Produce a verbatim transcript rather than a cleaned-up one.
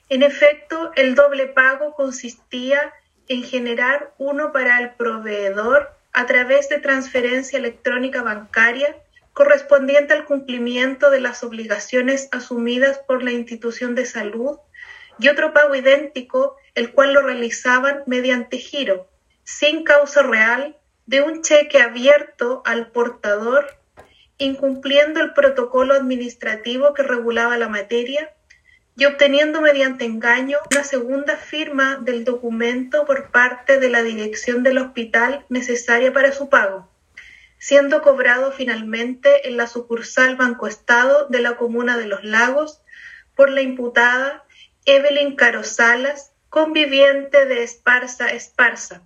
En efecto, el doble pago consistía en generar uno para el proveedor a través de transferencia electrónica bancaria correspondiente al cumplimiento de las obligaciones asumidas por la institución de salud y otro pago idéntico, el cual lo realizaban mediante giro, sin causa real, de un cheque abierto al portador, incumpliendo el protocolo administrativo que regulaba la materia y obteniendo mediante engaño una segunda firma del documento por parte de la dirección del hospital necesaria para su pago, siendo cobrado finalmente en la sucursal Banco Estado de la comuna de Los Lagos por la imputada Evelyn Caro Salas, conviviente de Esparza Esparza.